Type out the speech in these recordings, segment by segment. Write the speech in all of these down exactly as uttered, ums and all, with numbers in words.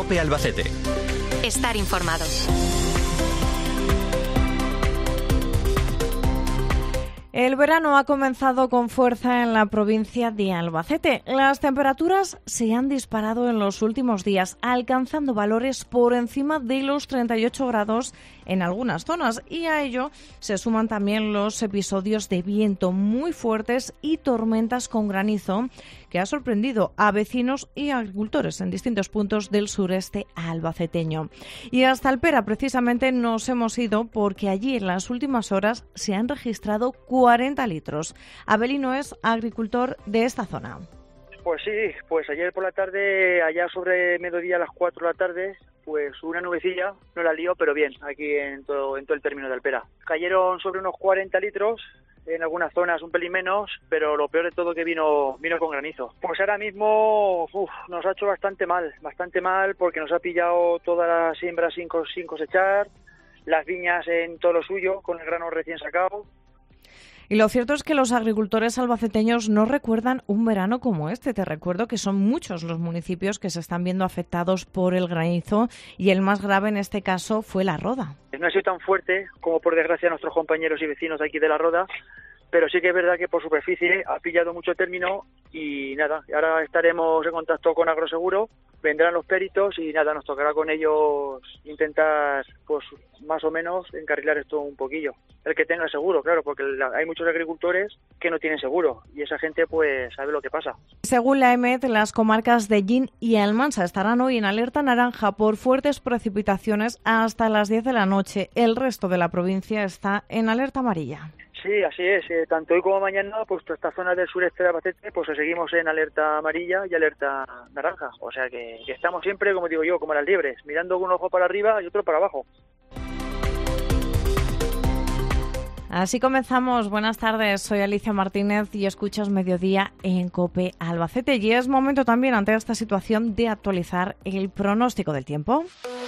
COPE Albacete. Estar informados. El verano ha comenzado con fuerza en la provincia de Albacete. Las temperaturas se han disparado en los últimos días, alcanzando valores por encima de los treinta y ocho grados en algunas zonas. Y a ello se suman también los episodios de viento muy fuertes y tormentas con granizo que ha sorprendido a vecinos y agricultores en distintos puntos del sureste albaceteño. Y hasta Alpera precisamente nos hemos ido porque allí en las últimas horas se han registrado cuarenta litros. Abelino es agricultor de esta zona. Pues sí, pues ayer por la tarde, allá sobre mediodía a las cuatro de la tarde, pues una nubecilla, no la lío, pero bien, aquí en todo, en todo el término de Alpera. Cayeron sobre unos cuarenta litros, en algunas zonas un pelín menos, pero lo peor de todo que vino vino con granizo. Pues ahora mismo uf, nos ha hecho bastante mal, bastante mal porque nos ha pillado todas las siembras sin, sin cosechar, las viñas en todo lo suyo, con el grano recién sacado. Y lo cierto es que los agricultores albaceteños no recuerdan un verano como este. Te recuerdo que son muchos los municipios que se están viendo afectados por el granizo y el más grave en este caso fue La Roda. No ha sido tan fuerte como por desgracia nuestros compañeros y vecinos de aquí de La Roda, pero sí que es verdad que por superficie ha pillado mucho término y nada, ahora estaremos en contacto con Agroseguro, vendrán los peritos y nada, nos tocará con ellos intentar pues más o menos encarrilar esto un poquillo. El que tenga seguro, claro, porque hay muchos agricultores que no tienen seguro y esa gente pues sabe lo que pasa. Según la E M E T, las comarcas de Llín y Almansa estarán hoy en alerta naranja por fuertes precipitaciones hasta las diez de la noche. El resto de la provincia está en alerta amarilla. Sí, así es. Eh, tanto hoy como mañana, pues toda esta zona del sureste de Albacete, pues seguimos en alerta amarilla y alerta naranja. O sea que, que estamos siempre, como digo yo, como las liebres, mirando un ojo para arriba y otro para abajo. Así comenzamos. Buenas tardes, soy Alicia Martínez y escuchas Mediodía en COPE Albacete. Y es momento también, ante esta situación, de actualizar el pronóstico del tiempo.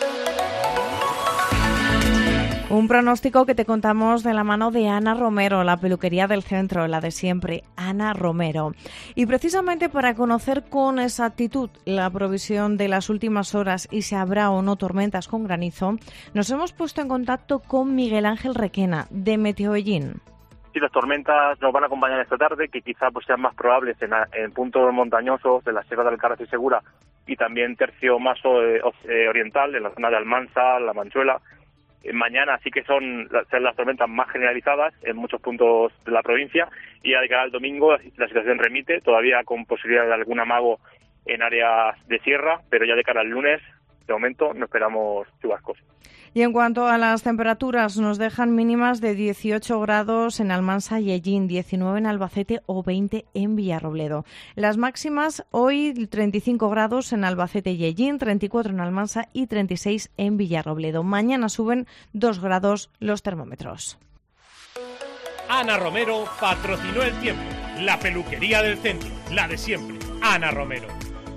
Un pronóstico que te contamos de la mano de Ana Romero, la peluquería del centro, la de siempre, Ana Romero. Y precisamente para conocer con exactitud la provisión de las últimas horas y si habrá o no tormentas con granizo, nos hemos puesto en contacto con Miguel Ángel Requena, de Meteoellín. Sí, las tormentas nos van a acompañar esta tarde, que quizá pues sean más probables en, en puntos montañosos de la Sierra de Alcaraz y Segura y también tercio más eh, oriental, en la zona de Almansa, La Manchuela. Mañana sí que son las, las tormentas más generalizadas en muchos puntos de la provincia y ya de cara al domingo la situación remite, todavía con posibilidad de algún amago en áreas de sierra, pero ya de cara al lunes, de momento, no esperamos chubascos. Y en cuanto a las temperaturas, nos dejan mínimas de dieciocho grados en Almansa y Ellín, diecinueve en Albacete o veinte en Villarrobledo. Las máximas hoy treinta y cinco grados en Albacete y Ellín, treinta y cuatro en Almansa y treinta y seis en Villarrobledo. Mañana suben dos grados los termómetros. Ana Romero patrocinó el tiempo. La peluquería del centro, la de siempre. Ana Romero.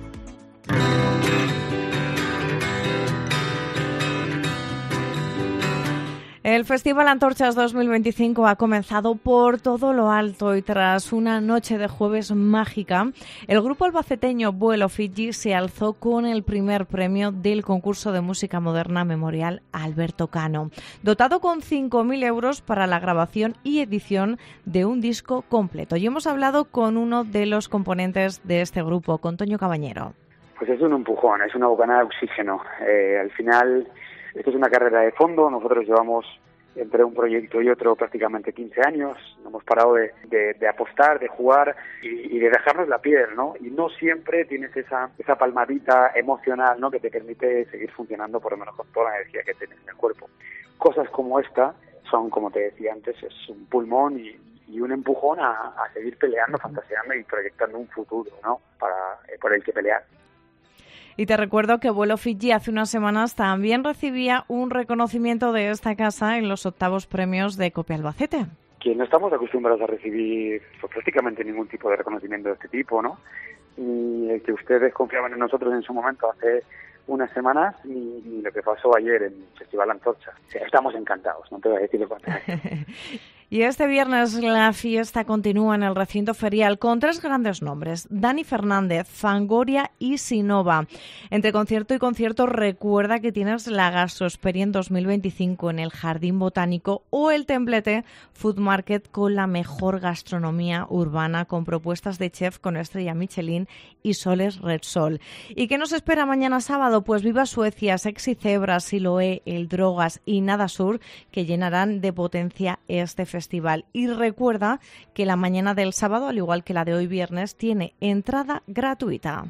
El Festival Antorchas dos mil veinticinco ha comenzado por todo lo alto y tras una noche de jueves mágica, el grupo albaceteño Vuelo Fiji se alzó con el primer premio del concurso de música moderna Memorial Alberto Cano, dotado con cinco mil euros para la grabación y edición de un disco completo. Y hemos hablado con uno de los componentes de este grupo, con Toño Cabañero. Pues es un empujón, es una bocanada de oxígeno. Eh, al final... Esto es una carrera de fondo, nosotros llevamos entre un proyecto y otro prácticamente quince años, no hemos parado de, de, de apostar, de jugar y, y de dejarnos la piel, ¿no? Y no siempre tienes esa esa palmadita emocional, ¿no?, que te permite seguir funcionando por lo menos con toda la energía que tienes en el cuerpo. Cosas como esta son, como te decía antes, es un pulmón y, y un empujón a, a seguir peleando, fantaseando y proyectando un futuro, ¿no?, para eh, por el que pelear. Y te recuerdo que Vuelo Fiji hace unas semanas también recibía un reconocimiento de esta casa en los octavos premios de COPE Albacete. Que no estamos acostumbrados a recibir pues, prácticamente ningún tipo de reconocimiento de este tipo, ¿no? Y el que ustedes confiaban en nosotros en su momento hace unas semanas ni, ni lo que pasó ayer en el Festival Antorcha. O sea, estamos encantados, no te voy a decir lo contrario. Y este viernes la fiesta continúa en el recinto ferial con tres grandes nombres: Dani Fernández, Fangoria y Sinova. Entre concierto y concierto, recuerda que tienes la Gastroexperia en dos mil veinticinco en el Jardín Botánico o el Templete Food Market con la mejor gastronomía urbana, con propuestas de chef con estrella Michelin y soles Repsol. ¿Y qué nos espera mañana sábado? Pues Viva Suecia, Sexy Zebra, Siloé, El Drogas y Nada Sur, que llenarán de potencia este festival. Festival. Y recuerda que la mañana del sábado, al igual que la de hoy viernes, tiene entrada gratuita.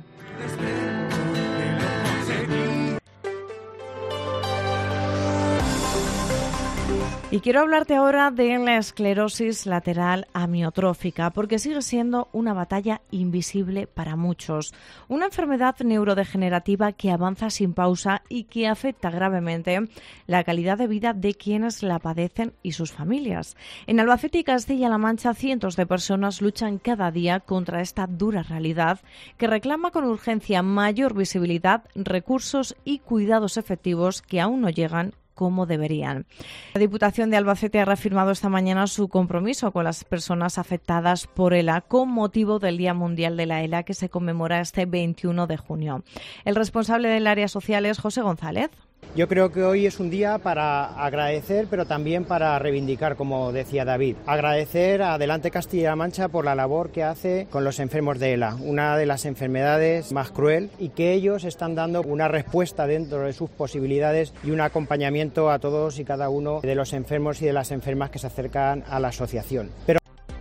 Y quiero hablarte ahora de la esclerosis lateral amiotrófica, porque sigue siendo una batalla invisible para muchos. Una enfermedad neurodegenerativa que avanza sin pausa y que afecta gravemente la calidad de vida de quienes la padecen y sus familias. En Albacete y Castilla-La Mancha, cientos de personas luchan cada día contra esta dura realidad que reclama con urgencia mayor visibilidad, recursos y cuidados efectivos que aún no llegan como deberían. La Diputación de Albacete ha reafirmado esta mañana su compromiso con las personas afectadas por ELA con motivo del Día Mundial de la ELA, que se conmemora este veintiuno de junio. El responsable del área social es José González. Yo creo que hoy es un día para agradecer, pero también para reivindicar, como decía David. Agradecer a Adelante Castilla-La Mancha por la labor que hace con los enfermos de ELA, una de las enfermedades más cruel, y que ellos están dando una respuesta dentro de sus posibilidades y un acompañamiento a todos y cada uno de los enfermos y de las enfermas que se acercan a la asociación. Pero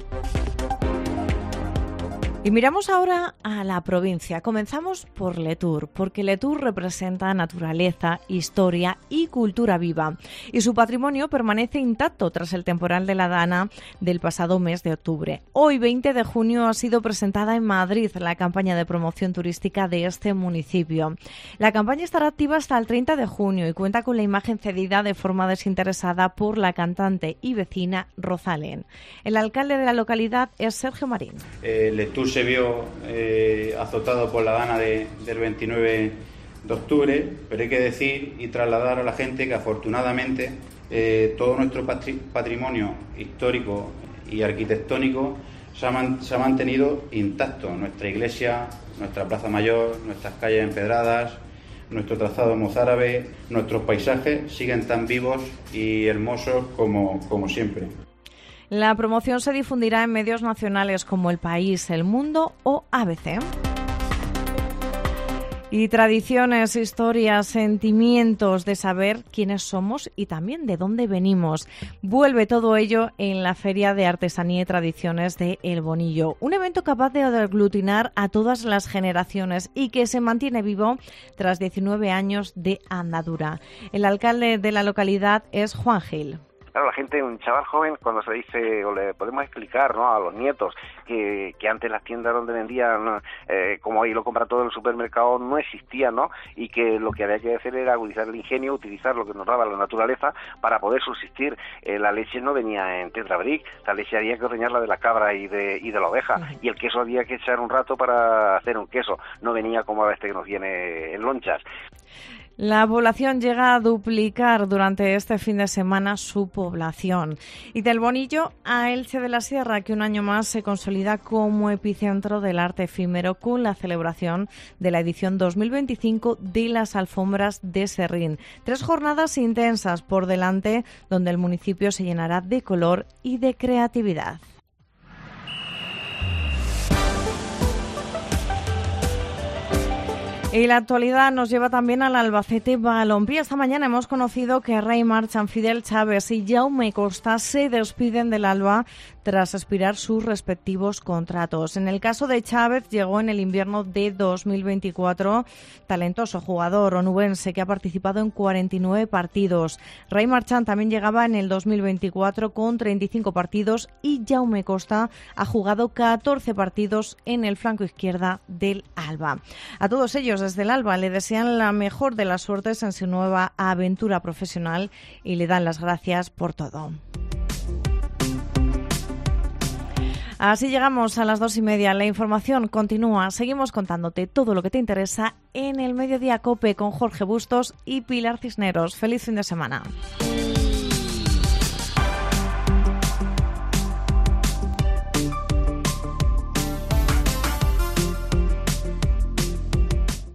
Y miramos ahora a la provincia. Comenzamos por Letur, porque Letur representa naturaleza, historia y cultura viva. Y su patrimonio permanece intacto tras el temporal de la Dana del pasado mes de octubre. Hoy, veinte de junio, ha sido presentada en Madrid la campaña de promoción turística de este municipio. La campaña estará activa hasta el treinta de junio y cuenta con la imagen cedida de forma desinteresada por la cantante y vecina Rosalén. El alcalde de la localidad es Sergio Marín. Eh, Letur se vio eh, azotado por la Dana de, del veintinueve de octubre, pero hay que decir y trasladar a la gente que afortunadamente eh, todo nuestro patri- patrimonio histórico y arquitectónico se ha, man- se ha mantenido intacto. Nuestra iglesia, nuestra plaza mayor, nuestras calles empedradas, nuestro trazado mozárabe, nuestros paisajes siguen tan vivos y hermosos como, como siempre. La promoción se difundirá en medios nacionales como El País, El Mundo o A B C. Y tradiciones, historias, sentimientos de saber quiénes somos y también de dónde venimos. Vuelve todo ello en la Feria de Artesanía y Tradiciones de El Bonillo, un evento capaz de aglutinar a todas las generaciones y que se mantiene vivo tras diecinueve años de andadura. El alcalde de la localidad es Juan Gil. Claro, la gente, un chaval joven, cuando se dice, o le podemos explicar, ¿no?, a los nietos que, que antes las tiendas donde vendían, eh, como hoy lo compra todo el supermercado, no existían, ¿no?, y que lo que había que hacer era agudizar el ingenio, utilizar lo que nos daba la naturaleza para poder subsistir. Eh, la leche no venía en tetrabric, la leche había que ordeñarla de la cabra y de, y de la oveja, uh-huh. y el queso había que echar un rato para hacer un queso, no venía como ahora este que nos viene en lonchas. La población llega a duplicar durante este fin de semana su población. Y del Bonillo a Elche de la Sierra, que un año más se consolida como epicentro del arte efímero con la celebración de la edición dos mil veinticinco de las Alfombras de Serrín. Tres jornadas intensas por delante donde el municipio se llenará de color y de creatividad. Y la actualidad nos lleva también al Albacete Balompié. Esta mañana hemos conocido que Ray Marchand, Fidel Chávez y Jaume Costa se despiden del Alba tras expirar sus respectivos contratos. En el caso de Chávez, llegó en el invierno de dos mil veinticuatro, talentoso jugador onubense que ha participado en cuarenta y nueve partidos. Ray Marchand también llegaba en el dos mil veinticuatro con treinta y cinco partidos y Jaume Costa ha jugado catorce partidos en el flanco izquierda del Alba. A todos ellos desde el Alba le desean la mejor de las suertes en su nueva aventura profesional y le dan las gracias por todo. Así llegamos a las dos y media. La información continúa. Seguimos contándote todo lo que te interesa en el Mediodía COPE con Jorge Bustos y Pilar Cisneros. Feliz fin de semana.